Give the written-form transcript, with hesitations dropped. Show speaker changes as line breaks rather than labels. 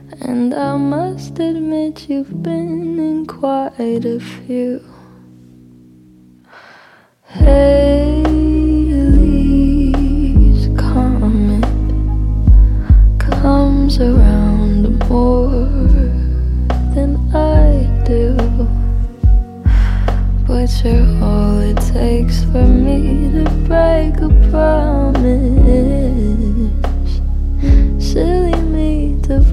And I must admit you've been in quite a few. Haley's comet comes around more than I do, but you're all it's